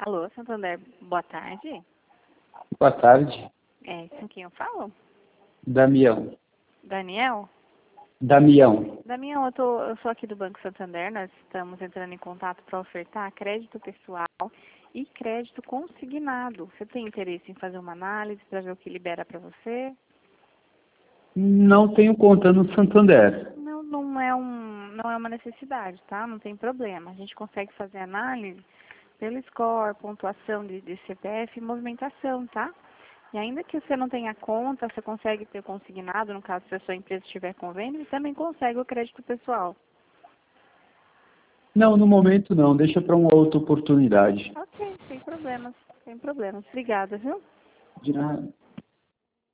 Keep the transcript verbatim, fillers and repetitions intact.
Alô, Santander, boa tarde. Boa tarde. É, com quem eu falo? Damião. Daniel? Damião. Damião, eu, tô, eu sou aqui do Banco Santander, nós estamos entrando em contato para ofertar crédito pessoal e crédito consignado. Você tem interesse em fazer uma análise para ver o que libera para você? Não tenho conta no Santander. Não, não é, um, não é uma necessidade, tá? Não tem problema. A gente consegue fazer análise pelo score, pontuação de, de C P F e movimentação, tá? E ainda que você não tenha conta, você consegue ter consignado, no caso se a sua empresa estiver convênio, e também consegue o crédito pessoal. Não, no momento não. Deixa para uma outra oportunidade. Ok, sem problemas, sem problemas. Obrigada, viu? De nada.